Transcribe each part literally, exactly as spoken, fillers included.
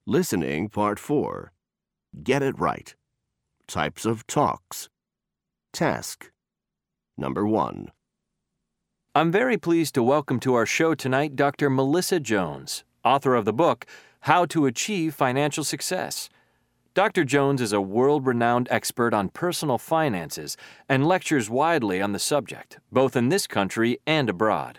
Listening Part four. Get it right. Types of talks. Task. Number one. I'm very pleased to welcome to our show tonight Doctor Melissa Jones, author of the book, How to Achieve Financial Success. Doctor Jones is a world-renowned expert on personal finances and lectures widely on the subject, both in this country and abroad.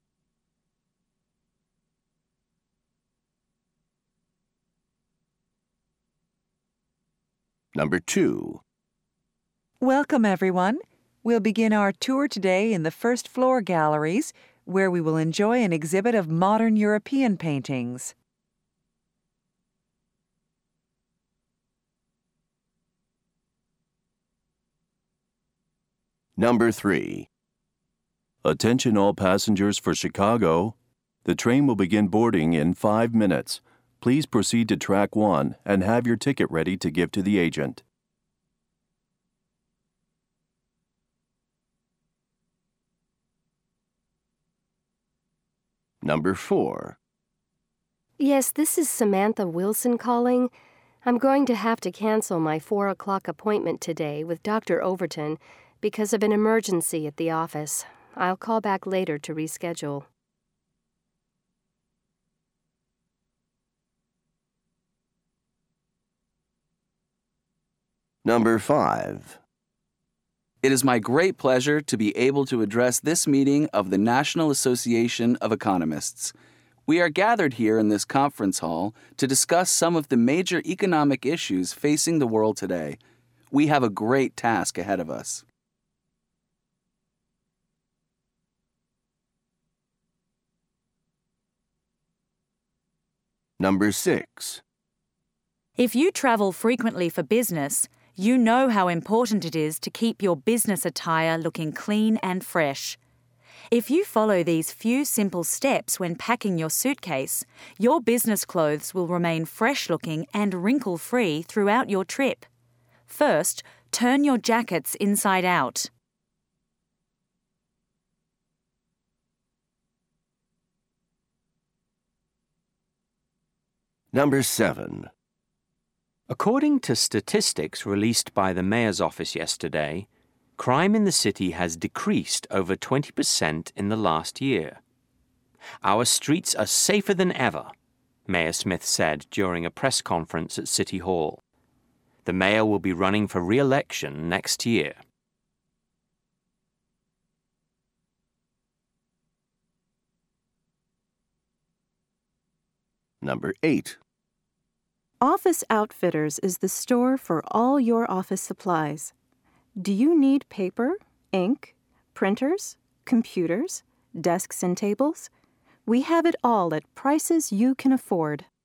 Number two. Welcome, everyone. We'll begin our tour today in the first floor galleries, where we will enjoy an exhibit of modern European paintings. Number three. Attention all passengers for Chicago. The train will begin boarding in five minutes. Please proceed to track one and have your ticket ready to give to the agent. Number four. Yes, this is Samantha Wilson calling. I'm going to have to cancel my four o'clock appointment today with Doctor Overton because of an emergency at the office. I'll call back later to reschedule. Number five. It is my great pleasure to be able to address this meeting of the National Association of Economists. We are gathered here in this conference hall to discuss some of the major economic issues facing the world today. We have a great task ahead of us. Number six. If you travel frequently for business, you know how important it is to keep your business attire looking clean and fresh. If you follow these few simple steps when packing your suitcase, your business clothes will remain fresh-looking and wrinkle-free throughout your trip. First, turn your jackets inside out. Number seven. According to statistics released by the Mayor's office yesterday, crime in the city has decreased over twenty percent in the last year. Our streets are safer than ever, Mayor Smith said during a press conference at City Hall. The mayor will be running for re-election next year. Number eight. Office Outfitters is the store for all your office supplies. Do you need paper, ink, printers, computers, desks and tables? We have it all at prices you can afford.